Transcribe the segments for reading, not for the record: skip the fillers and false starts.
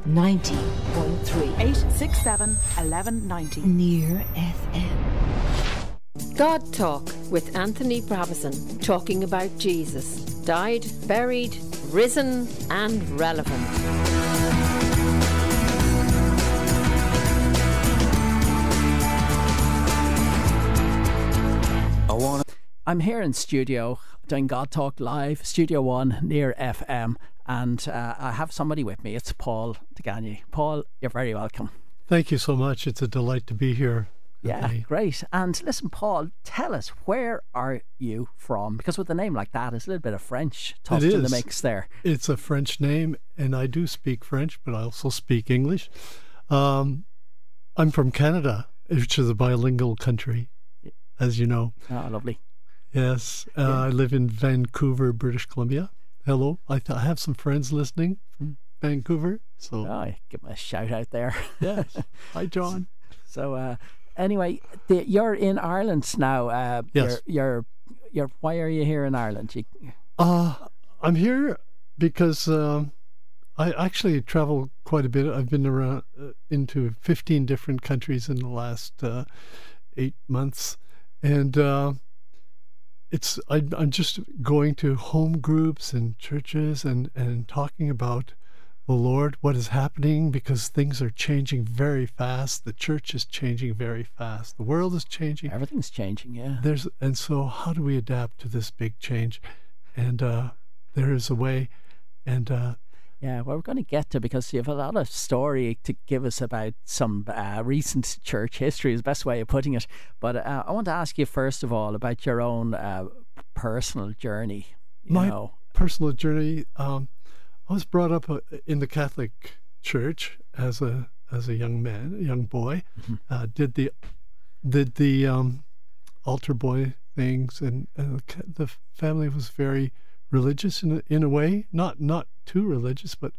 90.3 867 1190. Near FM. God Talk with Anthony Bravison, talking about Jesus. Died, buried, risen and relevant. I'm here in studio doing God Talk Live, Studio 1, Near FM, and I have somebody with me. It's Paul DeGagne. Paul, you're very welcome. Thank you so much. It's a delight to be here. Yeah, great. And listen, Paul, tell us, where are you from? Because with a name like that, it's a little bit of French touched in the mix there. It's a French name, and I do speak French, but I also speak English. I'm from Canada, which is a bilingual country, as you know. Oh, lovely. Yes, I live in Vancouver, British Columbia. Hello, I have some friends listening from Vancouver. So give them a shout out there. Yes, hi John. So anyway, you're in Ireland now. Yes. You're. Why are you here in Ireland? I'm here because I actually travel quite a bit. I've been around into 15 different countries in the last 8 months, and I'm just going to home groups and churches and talking about the Lord, what is happening, because things are changing very fast. The church is changing very fast. The world is changing. Everything's changing, yeah. And so how do we adapt to this big change? And there is a way. And yeah, well, we're going to get to, because you have a lot of story to give us about some recent church history is the best way of putting it. But I want to ask you first of all about your own personal journey. My personal journey. I was brought up in the Catholic Church as a young man, a young boy. Mm-hmm. Did the altar boy things, and the family was very religious in a way, not too religious, but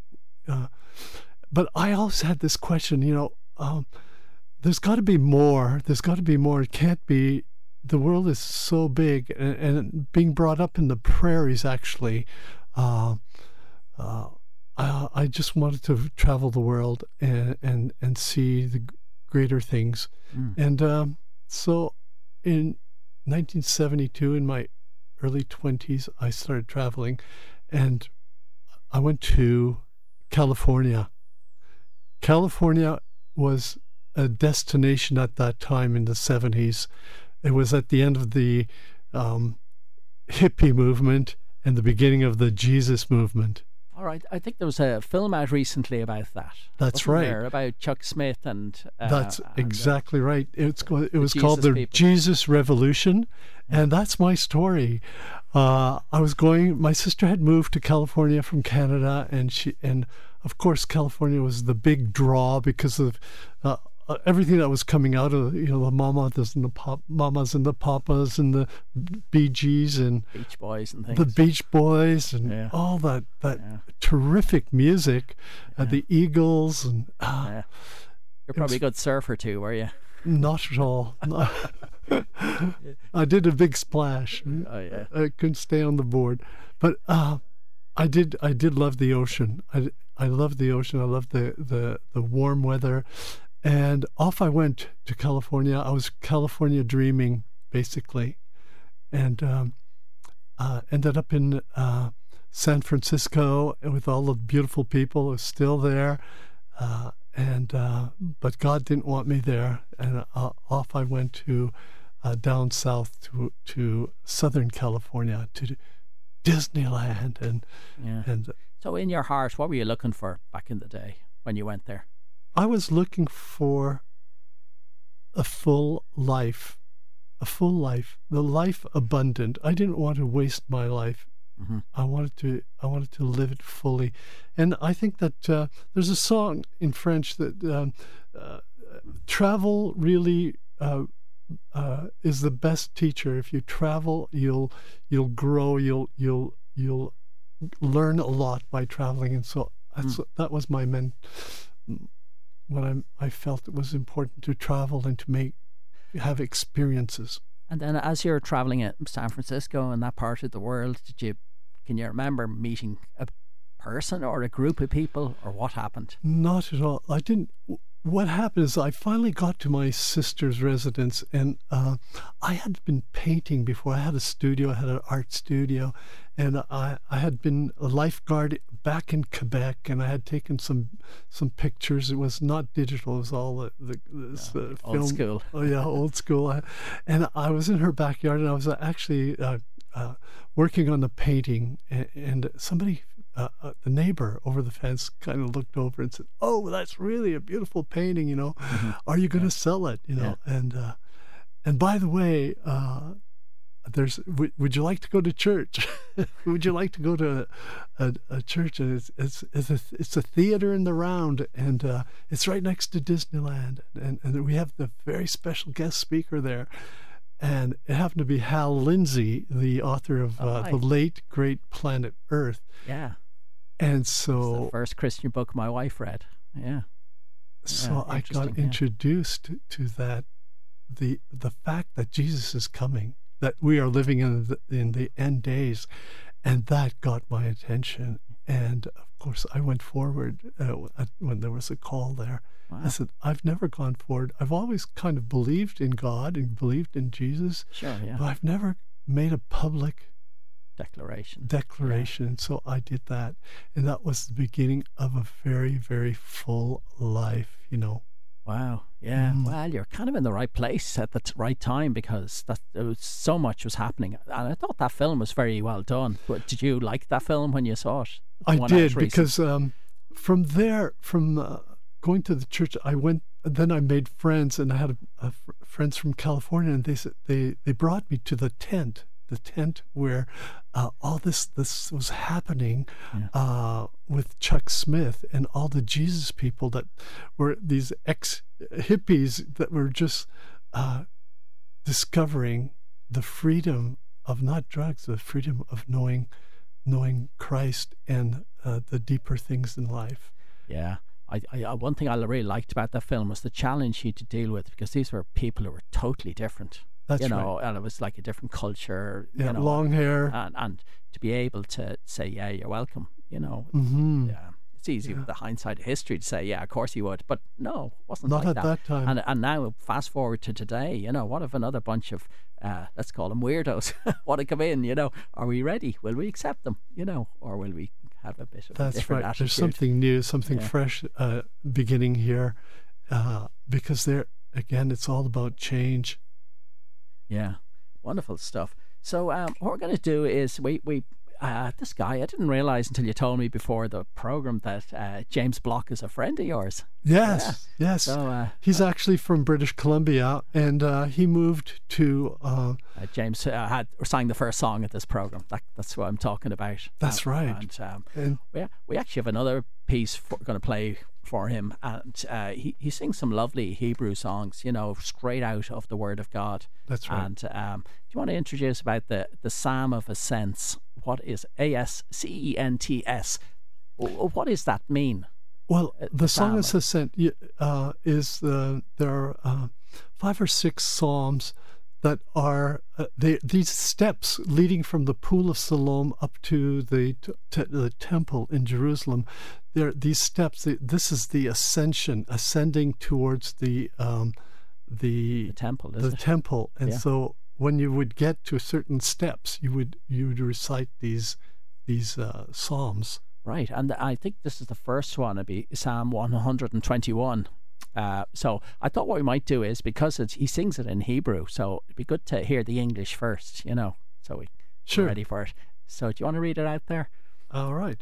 I always had this question, there's got to be more. There's got to be more. It can't be. The world is so big, and being brought up in the prairies, actually, I just wanted to travel the world and see the greater things, and so in 1972, in my early 20s, I started traveling, and I went to California. California was a destination at that time in the 70s. It was at the end of the hippie movement and the beginning of the Jesus movement. All right, I think there was a film out recently about that. That's right. About Chuck Smith and... that's exactly right. It was called the people. Jesus Revolution, and that's my story. My sister had moved to California from Canada, and of course California was the big draw because of everything that was coming out of the mamas and the papas and the Bee Gees and Beach Boys and things. The Beach Boys and all that terrific music, the Eagles and You're probably a good surfer too, were you? Not at all. I did a big splash. Oh yeah. I couldn't stay on the board, but I did love the ocean. I loved the ocean. I loved the warm weather. And off I went to California. I was California dreaming, basically, and ended up in San Francisco with all the beautiful people. I was still there, but God didn't want me there, and off I went to down south to Southern California, to Disneyland, and so in your heart, what were you looking for back in the day when you went there? I was looking for a full life, the life abundant. I didn't want to waste my life. Mm-hmm. I wanted to live it fully, and I think that there's a song in French that travel really is the best teacher. If you travel, you'll grow. You'll learn a lot by traveling, and so that was my when I felt it was important to travel and to have experiences. And then as you're traveling in San Francisco and that part of the world, can you remember meeting person or a group of people, or what happened? Not at all. I didn't. What happened is I finally got to my sister's residence, and I had been painting before. I had a studio, I had an art studio, and I had been a lifeguard back in Quebec, and I had taken some pictures. It was not digital; it was all this film. Old school. Oh yeah, old school. And I was in her backyard, and I was actually working on the painting, and somebody. The neighbor over the fence kind of looked over and said, "Oh, that's really a beautiful painting. Mm-hmm. Are you going to sell it? And by the way, would you like to go to church? Would you like to go to a church? And it's a theater in the Round, and it's right next to Disneyland, and we have the very special guest speaker there." And it happened to be Hal Lindsey, the author of the late great Planet Earth. Yeah. And so it's the first Christian book my wife read. Yeah. So I got introduced to that, the fact that Jesus is coming, that we are living in the end days, and that got my attention. And of course, I went forward when there was a call there. Wow. I said, I've never gone forward. I've always kind of believed in God and believed in Jesus. Sure, yeah. But I've never made a public declaration. Yeah. So I did that. And that was the beginning of a very, very full life, Wow. Yeah. Well, you're kind of in the right place at the right time, because so much was happening. And I thought that film was very well done. But did you like that film when you saw it? I did, because from there, going to the church, then I made friends, and I had friends from California, and they said they brought me to the tent where all this was happening with Chuck Smith and all the Jesus people that were these ex-hippies that were just discovering the freedom of not drugs, the freedom of knowing Christ and the deeper things in life. Yeah. I one thing I really liked about that film was the challenge he had to deal with, because these were people who were totally different. That's right. And it was like a different culture. Yeah, long hair. And to be able to say, yeah, you're welcome, Mm-hmm. Yeah. It's easy with the hindsight of history to say, yeah, of course you would. But no, it wasn't not like at that time. And now, fast forward to today, what if another bunch of, let's call them weirdos, want to come in, Are we ready? Will we accept them, or will we have a bit of a different attitude? There's something new, something fresh beginning here, because again, it's all about change. Yeah, wonderful stuff. So what we're going to do is we this guy, I didn't realise until you told me before the programme that James Block is a friend of yours. Yes. So, he's actually from British Columbia, and he moved to... James sang the first song at this programme. That's what I'm talking about. That's right. And we actually have another piece going to play for him, and he sings some lovely Hebrew songs, straight out of the Word of God. That's right. And do you want to introduce about the Psalm of Ascents? What is ASCENTS? What does that mean? Well, the Song of Ascent is there are 5 or 6 psalms that are these steps leading from the Pool of Siloam up to the temple in Jerusalem. There, these steps. This is the ascending towards the temple. Temple, and so when you would get to certain steps, you would recite these psalms. Right, and I think this is the first one. It'd be Psalm 121. So I thought what we might do is, because he sings it in Hebrew, so it'd be good to hear the English first, so we're ready for it. So do you want to read it out there? All right.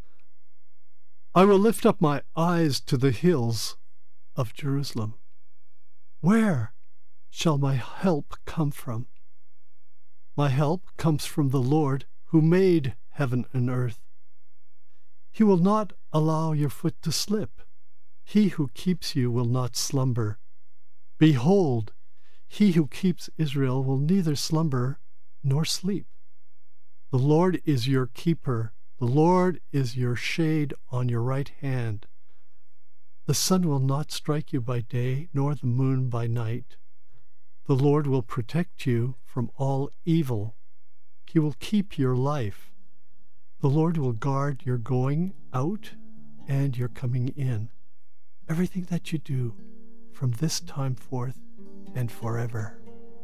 I will lift up my eyes to the hills of Jerusalem. Where shall my help come from? My help comes from the Lord who made heaven and earth. He will not allow your foot to slip. He who keeps you will not slumber. Behold, he who keeps Israel will neither slumber nor sleep. The Lord is your keeper. The Lord is your shade on your right hand. The sun will not strike you by day, nor the moon by night. The Lord will protect you from all evil. He will keep your life. The Lord will guard your going out and your coming in. Everything that you do from this time forth and forever.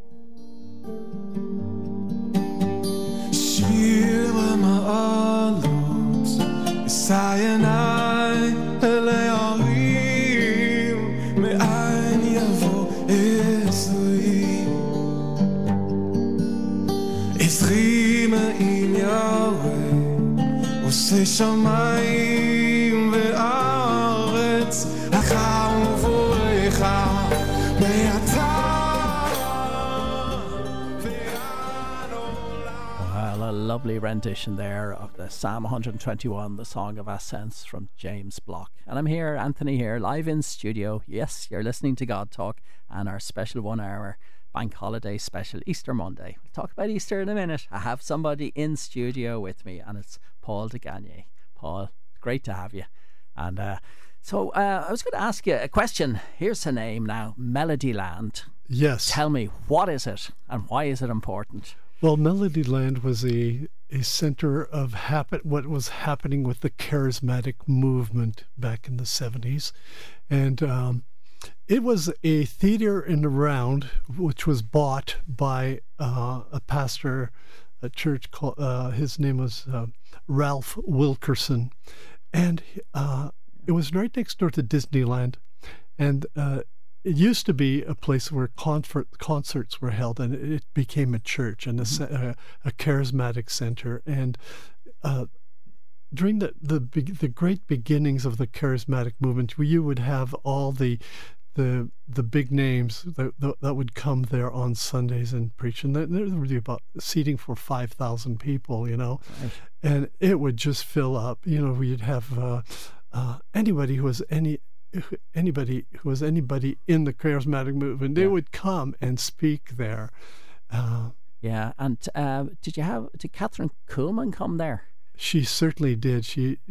שיר למעלות, ישעיני אל ההרים, מאין יבוא עזרי? עזרי מעם יהוה, עושה שמיים וארץ, לך ובורך מעתה. Well, a lovely rendition there of the Psalm 121, the Song of Ascents from James Block. And I'm here, Anthony here, live in studio. Yes, you're listening to God Talk and our special 1 hour bank holiday special, Easter Monday. We'll talk about Easter in a minute. I have somebody in studio with me, and it's Paul de Gagne. Paul, great to have you. And so I was going to ask you a question. Here's the name now, Melodyland. Yes. Tell me, what is it and why is it important? Well, Melodyland was a center of what was happening with the charismatic movement back in the 70s. And it was a theater in the round, which was bought by a pastor, a church called, his name was Ralph Wilkerson. And it was right next door to Disneyland. And it used to be a place where concerts were held, and it became a church and a charismatic center. And during the great beginnings of the charismatic movement, you would have all the big names that would come there on Sundays and preach, and there would be about seating for 5,000 people, you know, Right. and it would just fill up. You know, we'd have anybody who was anybody in the charismatic movement, they would come and speak there. Yeah, and did Catherine Kuhlman come there? She certainly did.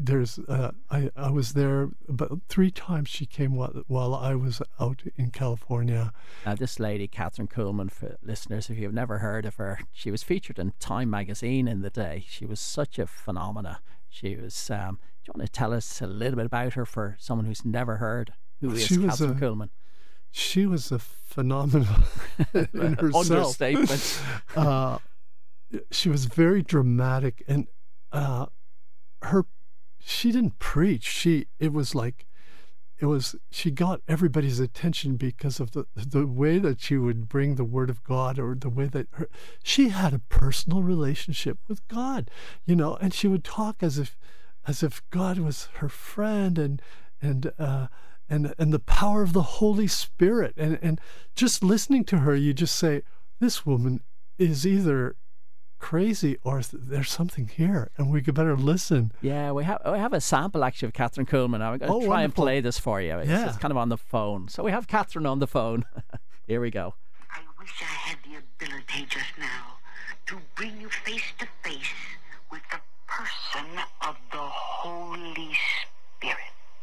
I was there, but 3 times she came while I was out in California. Now, this lady, Catherine Kuhlman, for listeners, if you've never heard of her, she was featured in Time magazine in the day. She was such a phenomena. She was. Do you want to tell us a little bit about her for someone who's never heard? Who is Catherine Kuhlman? She was a phenomenon in herself. Understatement. She was very dramatic, and she didn't preach. She got everybody's attention because of the way that she would bring the word of God, or the way that she had a personal relationship with God, you know, and she would talk as if God was her friend, and the power of the Holy Spirit, and just listening to her, you just say, this woman is either crazy or there's something here, and we could better listen. Yeah, we have a sample actually of Catherine Kuhlman. I'm going to try and play this for you. It's kind of on the phone. So we have Catherine on the phone. Here we go. I wish I had the ability just now to bring you face to face with the person of the Holy Spirit.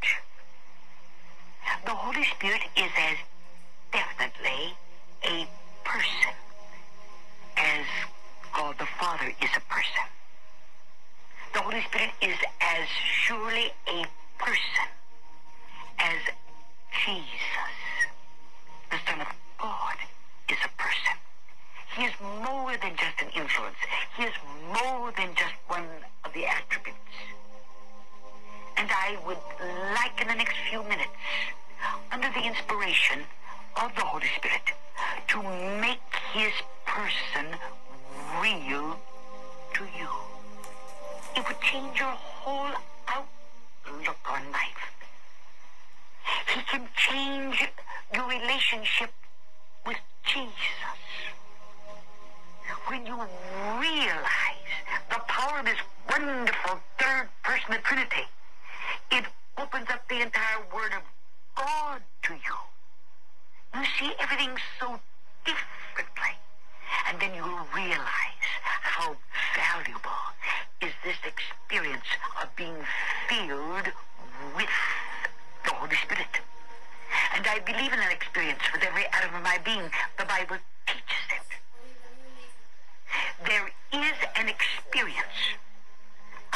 The Holy Spirit is as definitely a person as God the Father is a person. The Holy Spirit is as surely a person as Jesus, the Son of God, is a person. He is more than just an influence. He is more than just one of the attributes. And I would like in the next few minutes, under the inspiration of the Holy Spirit, to make his person real to you. It would change your whole outlook on life. He can change your relationship with Jesus. When you realize the power of this wonderful third person of Trinity, it opens up the entire Word of God to you. You see everything so differently. And then you'll realize how valuable is this experience of being filled with the Holy Spirit. And I believe in that experience with every atom of my being. The Bible teaches it. There is an experience of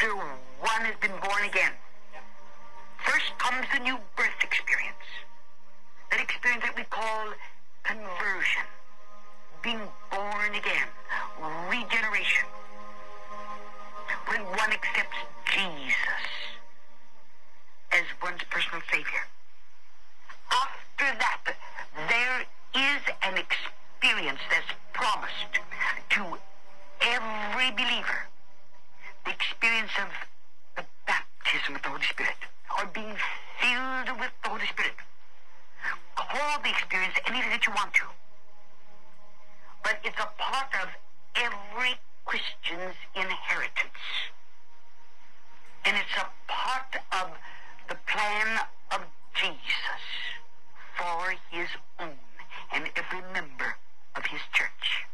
after one has been born again. First comes the new birth experience. That experience that we call conversion. Being born again. Regeneration. When one accepts Jesus as one's personal Savior. After that, there is an experience that's promised to every believer. The experience of the baptism with the Holy Spirit, or being filled with the Holy Spirit. Call the experience anything that you want to. But it's a part of every Christian's inheritance. And it's a part of the plan of Jesus for his own and every member of his church.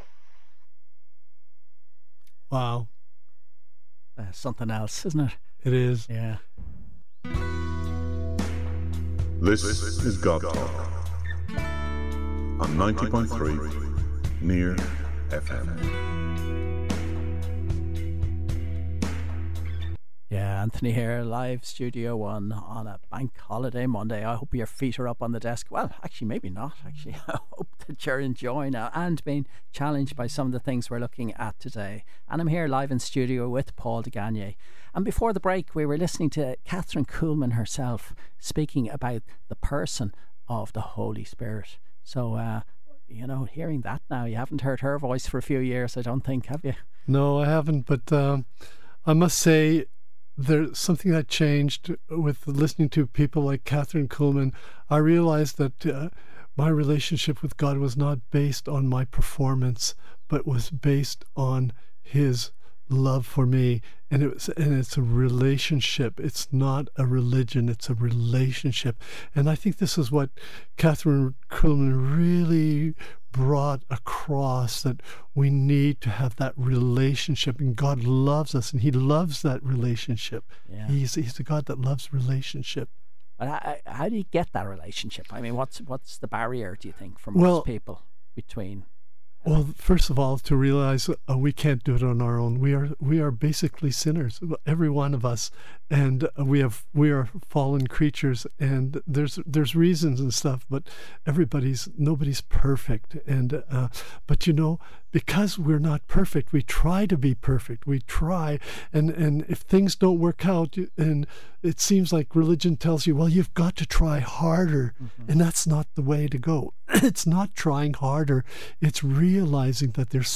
Wow. Something else, isn't it? It is. Yeah. This is God Talk on 90.3 Near FM. Yeah, Anthony here, live Studio One on a bank holiday Monday. I hope your feet are up on the desk. Well, actually, maybe not. Actually, I hope that you're enjoying now and being challenged by some of the things we're looking at today. And I'm here live in studio with Paul de Gagne. And before the break, we were listening to Catherine Kuhlman herself speaking about the person of the Holy Spirit. So, hearing that now, you haven't heard her voice for a few years, I don't think, have you? No, I haven't. But I must say, there's something that changed with listening to people like Catherine Kuhlman. I realized that my relationship with God was not based on my performance, but was based on his love for me. And it's a relationship. It's not a religion. It's a relationship. And I think this is what Catherine Kuhlman really brought across, that we need to have that relationship, and God loves us, and he loves that relationship. Yeah. He's a God that loves relationship. But how do you get that relationship? I mean, what's the barrier, do you think, for most people between? Well, first of all, to realize we can't do it on our own. We are basically sinners, every one of us, and we are fallen creatures. And there's reasons and stuff, but nobody's perfect. And but because we're not perfect, we try to be perfect. We try, and if things don't work out, and it seems like religion tells you, well, you've got to try harder, and that's not the way to go. It's not trying harder. It's realizing that there's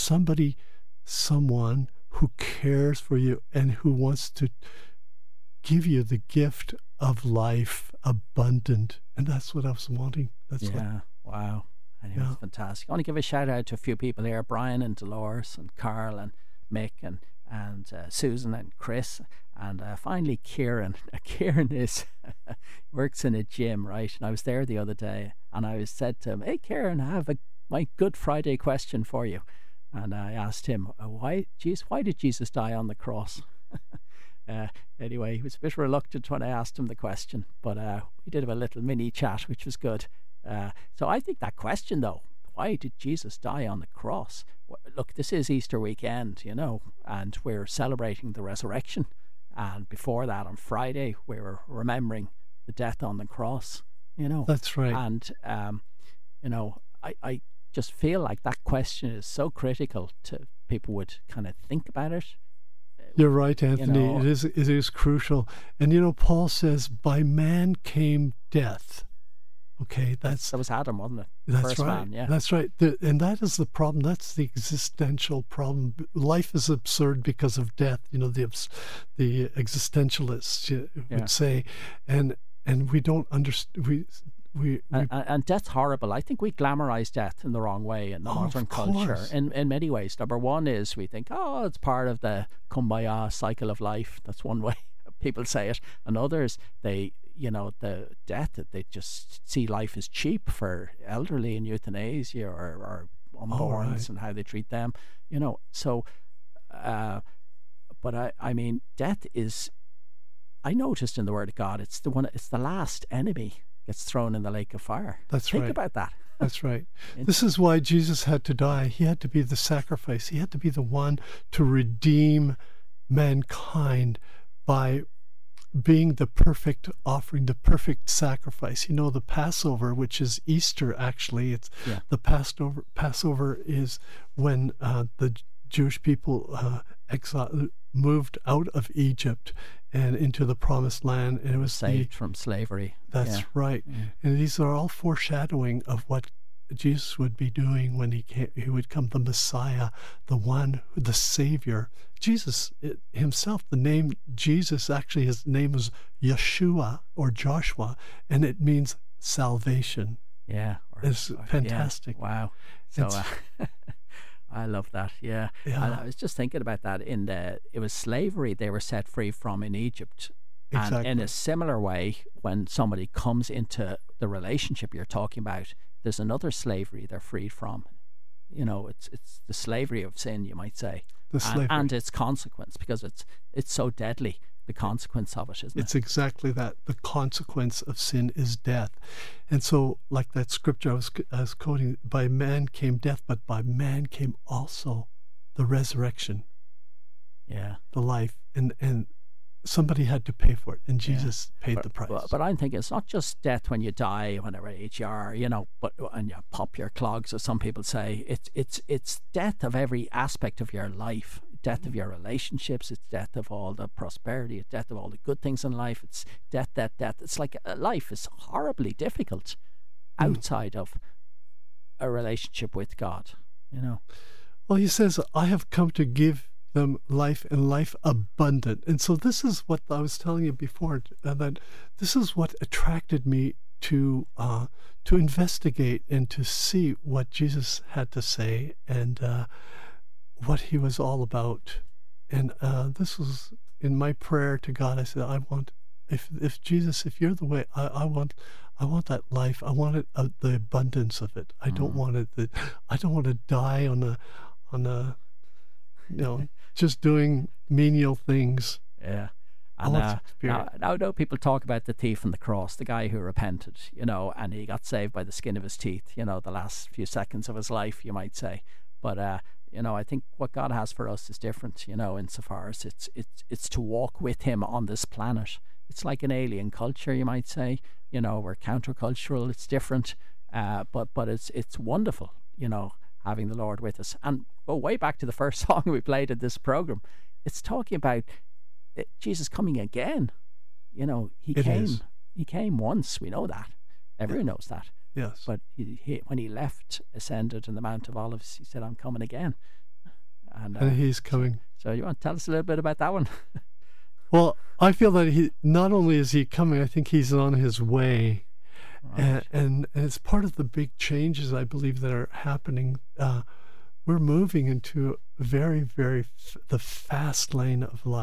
someone who cares for you and who wants to give you the gift of life abundant. And that's what I was wanting. Wow. Anyway, it's fantastic. I want to give a shout out to a few people here: Brian and Dolores and Carl and Mick and Susan and Chris, and finally Kieran. Kieran works in a gym, right? And I was there the other day, and I said to him, "Hey, Kieran, I have my Good Friday question for you." And I asked him, why did Jesus die on the cross? Anyway, he was a bit reluctant when I asked him the question, but we did have a little mini chat, which was good. So I think that question, though, why did Jesus die on the cross? Look, this is Easter weekend, and we're celebrating the resurrection. And before that, on Friday, we were remembering the death on the cross, That's right. And, I just feel like that question is so critical to people would kind of think about it. You're right, Anthony. It is crucial. And Paul says, by man came death. Okay, that was Adam, wasn't it? That's First right. man, yeah. That's right. And that is the problem. That's the existential problem. Life is absurd because of death. The existentialists would say, and we don't understand. And death's horrible. I think we glamorize death in the wrong way in the modern culture. In many ways. Number one is we think, it's part of the kumbaya cycle of life. That's one way people say it. And others, the death, that they just see life as cheap for elderly and euthanasia or unborns and how they treat them. So, but I mean, death is, I noticed in the Word of God, it's the last enemy gets thrown in the lake of fire. Think about that. That's right. This is why Jesus had to die. He had to be the sacrifice. He had to be the one to redeem mankind by being the perfect offering, the perfect sacrifice. You know, the Passover, which is Easter, actually, it's the Passover is when the Jewish people moved out of Egypt and into the Promised Land, and it was saved from slavery. That's right. And these are all foreshadowing of what Jesus would be doing when he would come, the Messiah, the Savior. Jesus himself, the name Jesus, actually his name is Yeshua or Joshua, and it means salvation. Yeah. It's fantastic. Yeah. Wow. So I love that. Yeah. And I was just thinking about that. It was slavery they were set free from in Egypt. Exactly. And in a similar way, when somebody comes into the relationship you're talking about, there's another slavery they're freed from. You know, it's the slavery of sin, you might say, and its consequence, because it's so deadly. The consequence of it, isn't it? It's exactly that. The consequence of sin is death. And so, like that scripture I was quoting, by man came death, but by man came also the resurrection. Yeah. The life. And somebody had to pay for it, and Jesus paid the price. But I'm thinking it's not just death when you die, whenever age you are, you know, but and you pop your clogs, as some people say. It's death of every aspect of your life. Death of your relationships, it's death of all the prosperity, it's death of all the good things in life, it's death. It's like life is horribly difficult outside of a relationship with God, you know. Well, he says, I have come to give them life and life abundant. And so this is what I was telling you before, that this is what attracted me to investigate and to see what Jesus had to say and what he was all about. And this was in my prayer to God. I said, I want, if Jesus, if you're the way, I want that life. I want it, the abundance of it. I don't want it. I don't want to die on a you know, just doing menial things. Yeah. And now I know people talk about the thief on the cross, the guy who repented, you know, and he got saved by the skin of his teeth, you know, the last few seconds of his life, you might say. But you know, I think what God has for us is different, you know, insofar as it's to walk with him on this planet. It's like an alien culture, you might say. You know, we're countercultural, it's different, but it's wonderful, you know, having the Lord with us. And go way back to the first song we played in this program. It's talking about Jesus coming again. You know, he came once, we know that. Everyone knows that. Yes. But he when he left, ascended in the Mount of Olives, he said, I'm coming again. And he's coming. So you want to tell us a little bit about that one? Well, I feel that he not only is he coming, I think he's on his way. Right. And it's part of the big changes, I believe, that are happening. We're moving into very, very the fast lane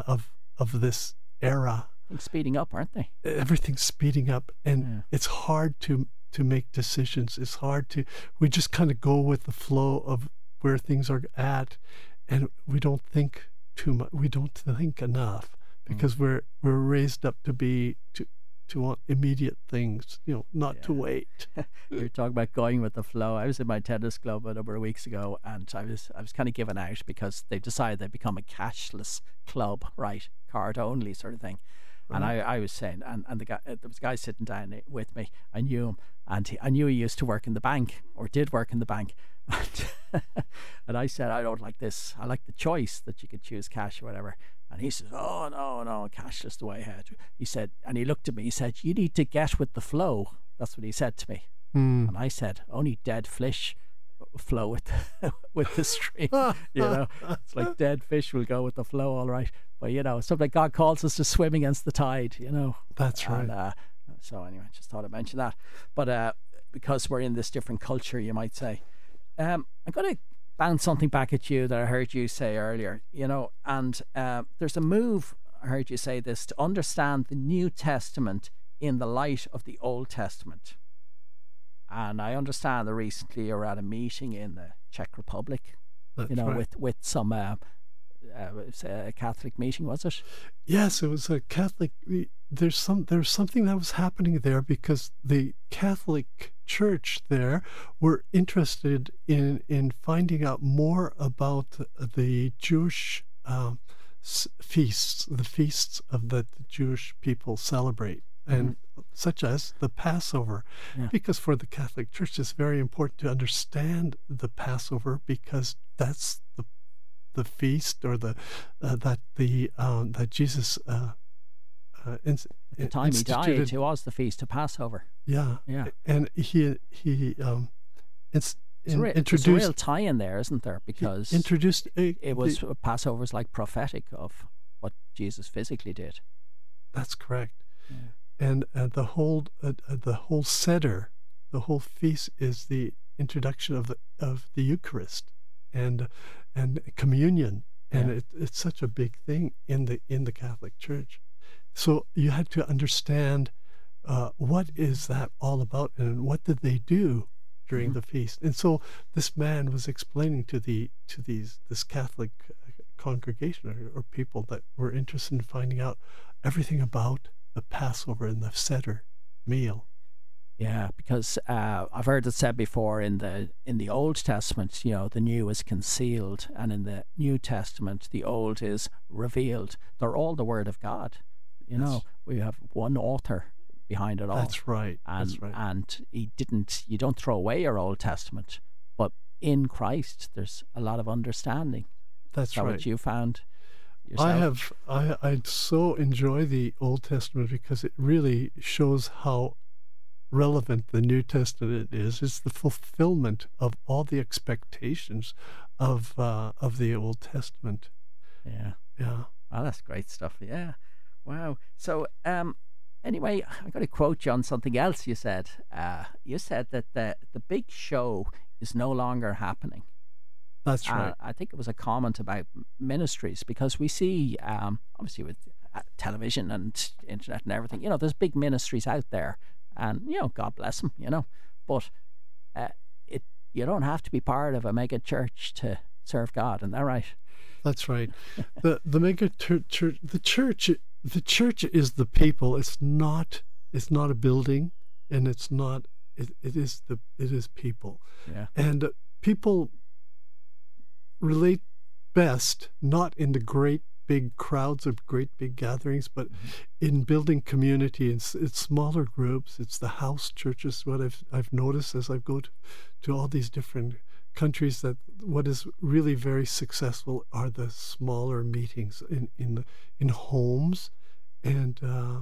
of this era. Things speeding up, aren't they? Everything's speeding up, and it's hard to make decisions. It's hard we just kind of go with the flow of where things are at, and we don't think too much. We don't think enough because we're raised up to want immediate things, you know, not to wait. You're talking about going with the flow. I was in my tennis club a number of weeks ago, and I was kind of given out because they decided they'd become a cashless club, right? Card only sort of thing. Right. And I was saying, and the guy, there was a guy sitting down with me. I knew him, and I knew he used to work in the bank, or did work in the bank. And I said, I don't like this. I like the choice that you could choose cash or whatever. And he says, oh, no, cashless the way ahead. He said, and he looked at me, he said, you need to get with the flow. That's what he said to me. And I said, only dead fish flow with the stream. You know, it's like dead fish will go with the flow, all right. But, you know, something like God calls us to swim against the tide, you know. That's right. And, so anyway, just thought I'd mention that. But because we're in this different culture, you might say. I'm going to bounce something back at you that I heard you say earlier, you know, and there's a move, I heard you say this, to understand the New Testament in the light of the Old Testament. And I understand that recently you were at a meeting in the Czech Republic, That's you know, right. with some a Catholic meeting, was it? Yes, it was a Catholic. There's something that was happening there because the Catholic Church there were interested in finding out more about the Jewish feasts, the feasts of that the Jewish people celebrate, and such as the Passover, because for the Catholic Church it's very important to understand the Passover, because that's the feast, or that Jesus the time he died, it was the feast of Passover. Yeah. And he introduced a real tie-in there, isn't there? Because introduced Passover's like prophetic of what Jesus physically did. That's correct. Yeah. And the whole Seder, the whole feast, is the introduction of the Eucharist and communion, and it's such a big thing in the Catholic Church. So you had to understand what is that all about, and what did they do during the feast. And so this man was explaining to this Catholic congregation or people that were interested in finding out everything about the Passover and the Seder meal. Yeah, because I've heard it said before, in the Old Testament, the new is concealed, and in the New Testament, the old is revealed. They're all the Word of God. We have one author behind it all. That's right. And you don't throw away your Old Testament, but in Christ there's a lot of understanding. That's right. What you found yourself? I so enjoy the Old Testament because it really shows how relevant the New Testament is. It's the fulfillment of all the expectations of the Old Testament. Yeah. Well, that's great stuff. Yeah. Wow. So anyway, I got to quote you on something else you said. You said that the big show is no longer happening. That's right. I think it was a comment about ministries, because we see, obviously with television and internet and everything, there's big ministries out there, and God bless them, but you don't have to be part of a mega church to serve God. Isn't that right? That's right. The mega church, the church is the people. It's not a building, and it's not. It is people. Yeah. And people relate best not in the great big crowds or great big gatherings, but in building community. It's smaller groups. It's the house churches. What I've noticed as I go to all these different countries, that what is really very successful are the smaller meetings in homes, and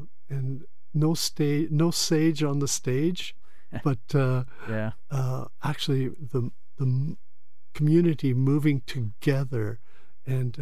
no sage on the stage, but actually the community moving together, and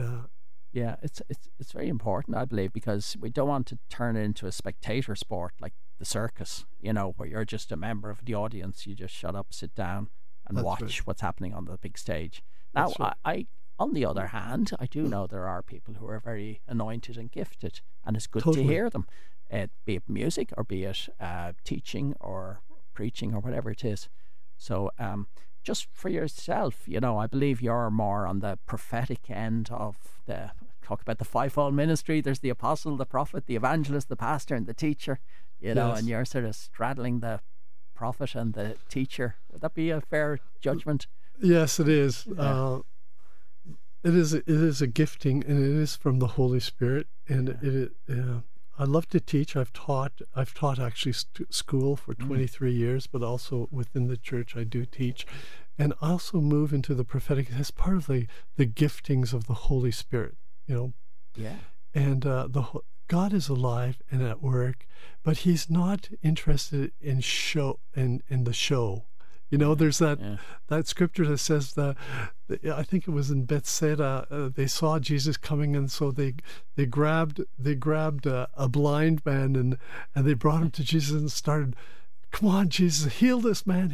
it's very important, I believe, because we don't want to turn it into a spectator sport like the circus, where you're just a member of the audience. You just shut up, sit down, and watch what's happening on the big stage. Now, I on the other hand, I do know there are people who are very anointed and gifted, and it's good to hear them, be it music or be it teaching or preaching or whatever it is. So just for yourself, I believe you're more on the prophetic end of talk about the fivefold ministry. There's the apostle, the prophet, the evangelist, the pastor, and the teacher, and you're sort of straddling the prophet and the teacher. Would that be a fair judgment? Yes, it is. Yeah. It is a gifting, and it is from the Holy Spirit. And I love to teach. I've taught actually school for 23 years, but also within the church I do teach, and also move into the prophetic as part of the giftings of the Holy Spirit. Yeah. And God is alive and at work, but He's not interested in the show. There's that scripture that says that, I think it was in Bethsaida, they saw Jesus coming, and so they grabbed a blind man and they brought him to Jesus and started, "Come on, Jesus, heal this man,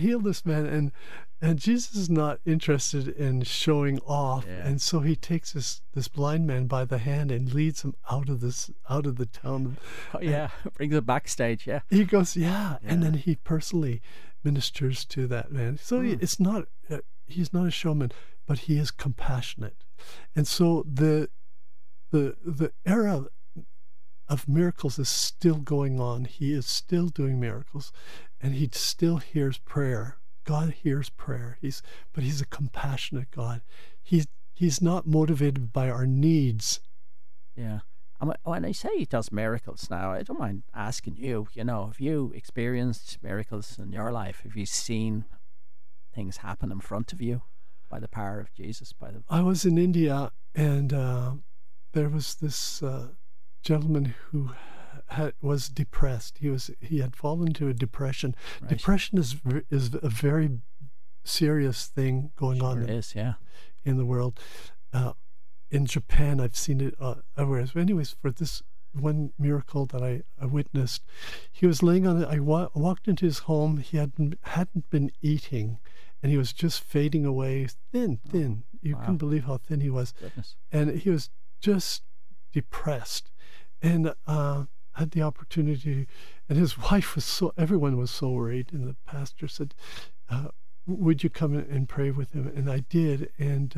and Jesus is not interested in showing off, and so He takes this blind man by the hand and leads him out of the town. Brings him backstage. He goes, and then He personally ministers to that man. So it's not He's not a showman, but He is compassionate. And so the era of miracles is still going on. He is still doing miracles, and He still hears prayer. God hears prayer. But He's a compassionate God. He's not motivated by our needs. Yeah. And when I say he does miracles now, I don't mind asking you, have you experienced miracles in your life? Have you seen things happen in front of you by the power of Jesus? I was in India, and there was this gentleman who was depressed. He had fallen into a depression. Right. Depression is a very serious thing going on in the world. In Japan, I've seen it everywhere. So anyways, for this one miracle that I witnessed, he was laying on it. I walked into his home. He hadn't been eating, and he was just fading away, thin. You couldn't believe how thin he was. Goodness. And he was just depressed. And had the opportunity, and his wife everyone was so worried, and the pastor said, would you come and pray with him? And I did, and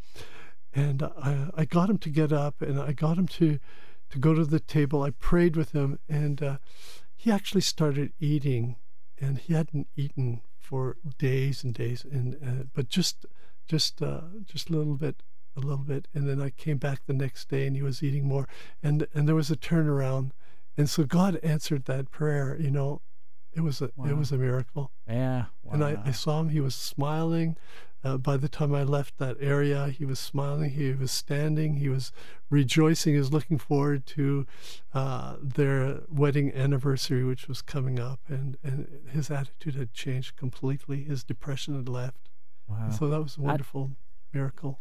I got him to get up, and I got him to go to the table. I prayed with him, and he actually started eating, and he hadn't eaten for days and days, and but just a little bit, and then I came back the next day, and he was eating more, and there was a turnaround, and so God answered that prayer. It was a miracle. Yeah. Wow. And I saw him. He was smiling. By the time I left that area, he was smiling. He was standing. He was rejoicing. He was looking forward to their wedding anniversary, which was coming up. And his attitude had changed completely. His depression had left. Wow. And so that was a wonderful miracle.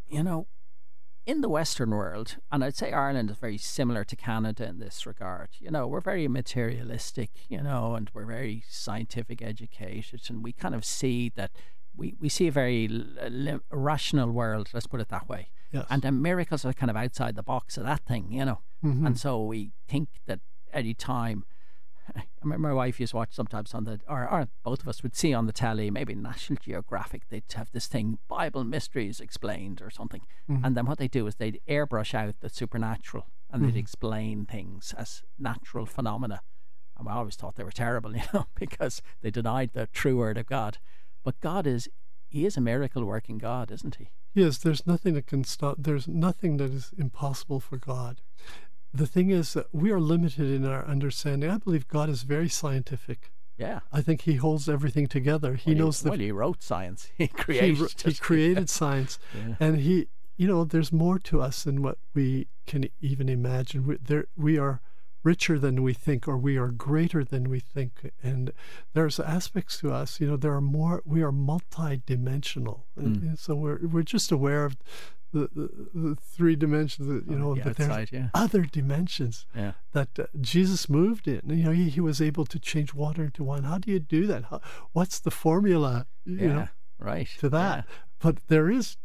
In the Western world, and I'd say Ireland is very similar to Canada in this regard, we're very materialistic, and we're very scientific educated, and we kind of see that we see a very rational world, let's put it that way. Yes. And then miracles are kind of outside the box of that thing, Mm-hmm. And so we think that any time, I remember my wife used to watch sometimes or both of us would see on the telly, maybe National Geographic, they'd have this thing, Bible Mysteries Explained or something. Mm-hmm. And then what they do is they'd airbrush out the supernatural, and Mm-hmm. they'd explain things as natural phenomena. And I always thought they were terrible, because they denied the true word of God. But He is a miracle working God, isn't He? Yes, there's nothing that can stop. There's nothing that is impossible for God. The thing is that we are limited in our understanding. I believe God is very scientific. Yeah. I think He holds everything together. He knows He wrote science. He created He created science. Yeah. And He, there's more to us than what we can even imagine. We are richer than we think, or we are greater than we think. And there's aspects to us, we are multi-dimensional. And so we're just aware of the three dimensions, but outside, there's other dimensions that Jesus moved in. He was able to change water into wine. How do you do that? What's the formula? Right. To that. Yeah. But there is,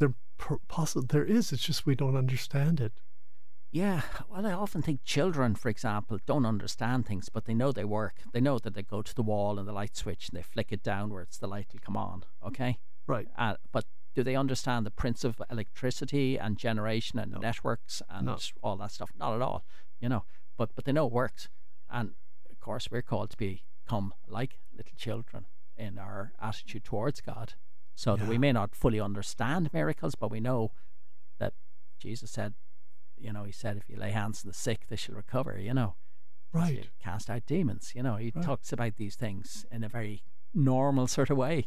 it's just we don't understand it. Yeah, well, I often think children, for example, don't understand things, but they know they work. They know that they go to the wall and the light switch and they flick it downwards, the light will come on, okay? Right. But do they understand the principle of electricity and generation and networks and all that stuff? Not at all, but they know it works. And, of course, we're called to become like little children in our attitude towards God, so that we may not fully understand miracles, but we know that Jesus said, He said, if you lay hands on the sick, they shall recover, Right. You cast out demons, He talks about these things in a very normal sort of way.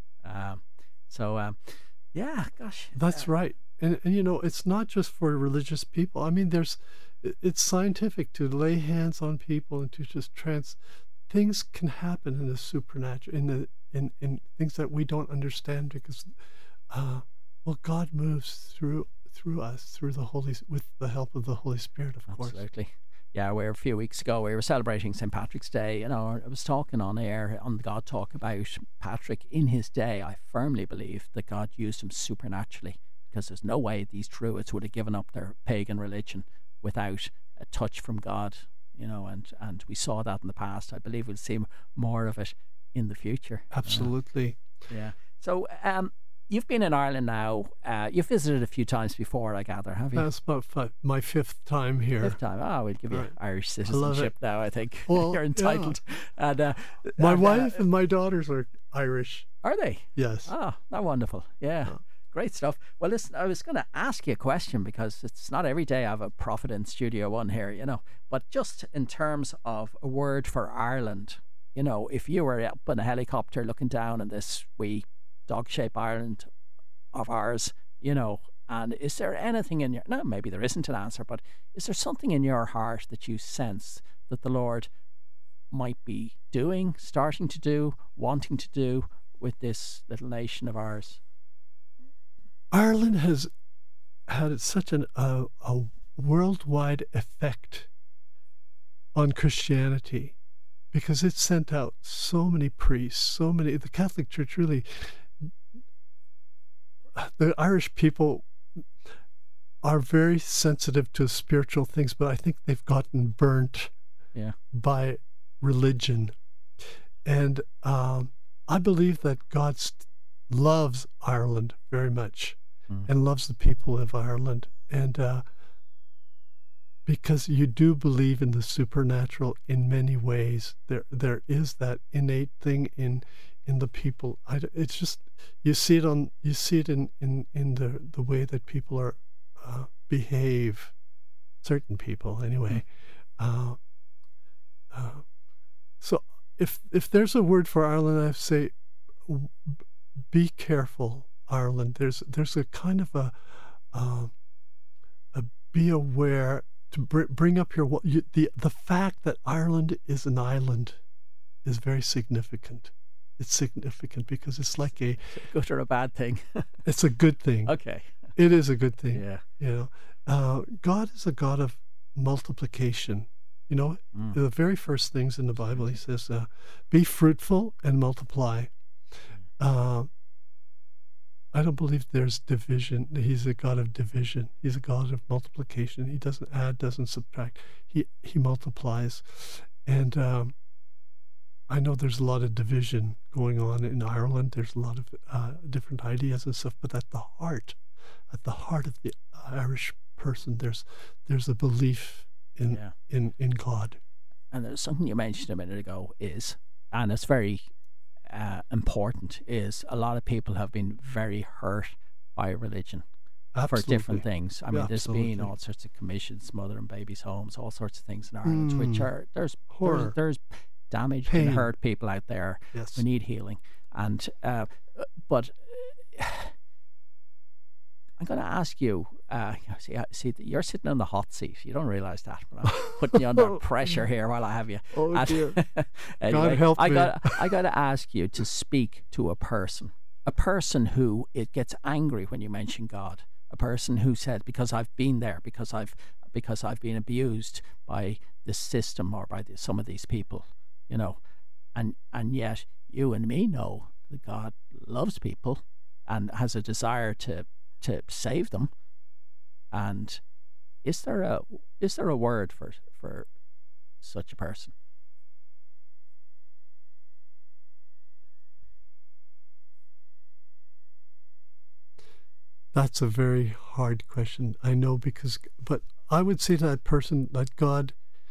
Gosh. That's right. And it's not just for religious people. I mean, it's scientific to lay hands on people and to just things can happen in the supernatural, in things that we don't understand, because, God moves through us, with the help of the Holy Spirit, of course. Absolutely. Yeah, a few weeks ago we were celebrating St. Patrick's Day. I was talking on air on the God Talk about Patrick in his day. I firmly believe that God used him supernaturally, because there's no way these Druids would have given up their pagan religion without a touch from God. And we saw that in the past. I believe we'll see more of it in the future. Absolutely. Yeah. So, you've been in Ireland now. You've visited a few times before, I gather, have you? That's about my fifth time here. Fifth time. We'll give you Irish citizenship now, I think. Well, you're entitled. Yeah. And my wife and my daughters are Irish. Are they? Yes. They're wonderful. Yeah. great stuff. Well, listen, I was going to ask you a question because it's not every day I have a prophet in Studio One here, you know. But just in terms of a word for Ireland, you know, if you were up in a helicopter looking down on this wee dog-shaped Ireland of ours, you know, and is there anything in your, no, maybe there isn't an answer, but is there something in your heart that you sense that the Lord might be doing, starting to do, wanting to do with this little nation of ours? Ireland has had such a worldwide effect on Christianity because it sent out so many priests, the Catholic Church really, the Irish people are very sensitive to spiritual things, but I think they've gotten burnt by religion. And I believe that God loves Ireland very much and loves the people of Ireland. And because you do believe in the supernatural in many ways, there is that innate thing in the people. It's just you see it in the way that people are behave, certain people anyway. So if there's a word for Ireland, I say be careful, Ireland. There's a kind of a be aware to bring up the fact that Ireland is an island is very significant. It's significant because it's like a good or a bad thing. It's a good thing. Okay. It is a good thing. Yeah. You know, God is a God of multiplication. You know, the very first things in the Bible, he says, be fruitful and multiply. I don't believe there's division. He's a God of division. He's a God of multiplication. He doesn't add, doesn't subtract. He multiplies. And I know there's a lot of division going on in Ireland. There's a lot of different ideas and stuff. But at the heart of the Irish person, there's a belief in God. And there's something you mentioned a minute ago and it's very important, is a lot of people have been very hurt by religion. Absolutely. For different things. I mean, there's Absolutely. been all sorts of commissions, mother and babies homes, all sorts of things in Ireland, which are there's damaged Pain. and hurt people out there Yes. who need healing. And but I'm going to ask you. See, you're sitting on the hot seat. You don't realise that, but I'm putting you under pressure here while I have you. Oh dear! Anyway, God help me. I got to ask you to speak to a person who it gets angry when you mention God. A person who said, because I've been there, because I've been abused by this system or by some of these people, you know, and yet you and me know that God loves people and has a desire to save them. And is there a word for such a person? That's a very hard question. I know but I would say to that person that God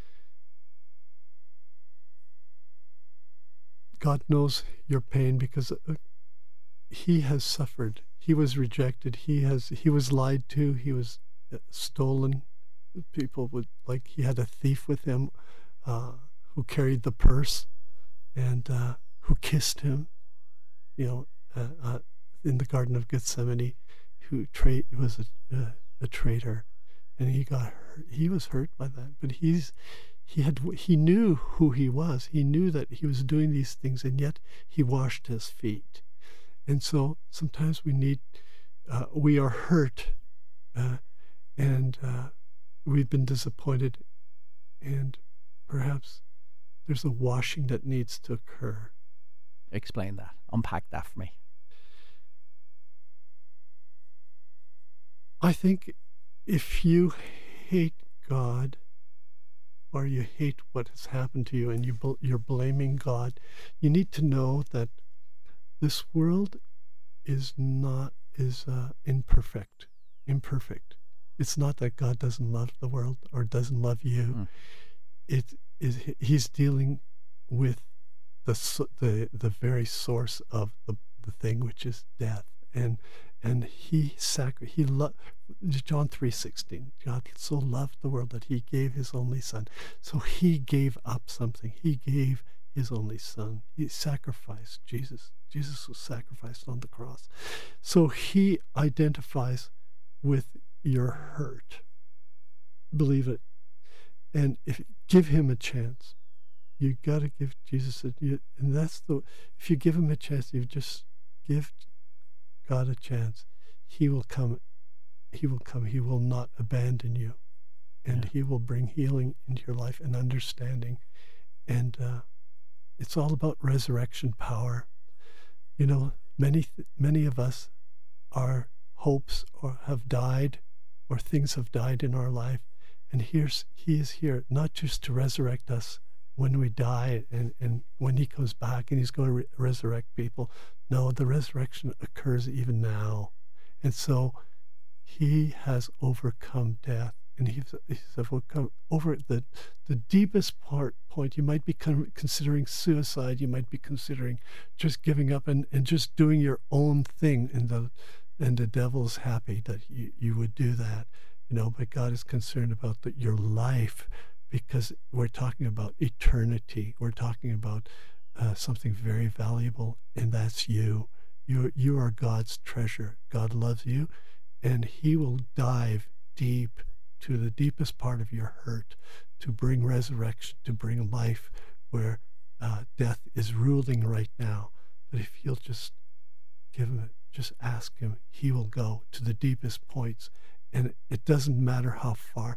knows your pain because he has suffered. He was rejected. He was lied to. He was stolen. People he had a thief with him who carried the purse and who kissed him, you know, in the Garden of Gethsemane, who was a traitor, and he was hurt by that. But he knew who he was. He knew that he was doing these things, and yet he washed his feet. And so sometimes we are hurt, and we've been disappointed, and perhaps there's a washing that needs to occur. Explain that. Unpack that for me. I think if you hate God, or you hate what has happened to you, and you're blaming God, you need to know that this world is imperfect. It's not that God doesn't love the world or doesn't love you. He's dealing with the very source of the thing, which is death and he loved. John 3:16. God so loved the world that he gave his only son. So he gave up something. He gave his only son. He sacrificed Jesus. Jesus was sacrificed on the cross. So he identifies with your hurt. Believe it. And give him a chance. You got to give Jesus and if you give him a chance, you just give God a chance. He will come. He will come. He will not abandon you, and he will bring healing into your life and understanding. And it's all about resurrection power. You know, many of us, our hopes have died, or things have died in our life, and he is here not just to resurrect us when we die and when he comes back and he's going to resurrect people. No, the resurrection occurs even now. And so he has overcome death, and he's overcome over the deepest point. You might be considering suicide. You might be considering just giving up and just doing your own thing, and the devil's happy that you would do that. You know, but God is concerned about your life, because we're talking about eternity. We're talking about something very valuable, and that's you. You are God's treasure. God loves you, and he will dive deep to the deepest part of your hurt to bring resurrection, to bring life where death is ruling right now. But if you'll just give him it, just ask him, he will go to the deepest points. And it doesn't matter how far,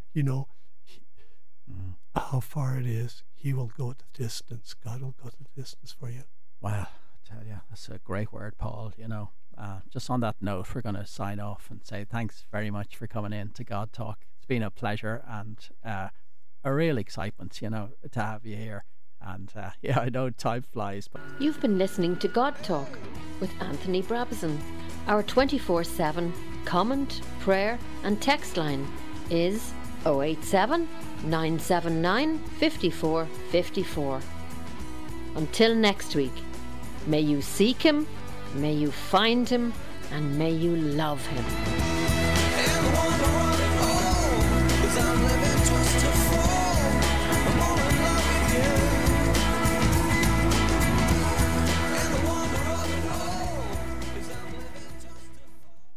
how far it is, he will go the distance. God will go the distance for you. Wow, I tell you, that's a great word, Paul. Just on that note, we're going to sign off and say thanks very much for coming in to God Talk. It's been a pleasure and a real excitement, to have you here. And I know time flies. But You've been listening to God Talk with Anthony Brabazon. Our 24/7 comment, prayer and text line is 087 979 54 54. Until next week, may you seek him, may you find him, and may you love him.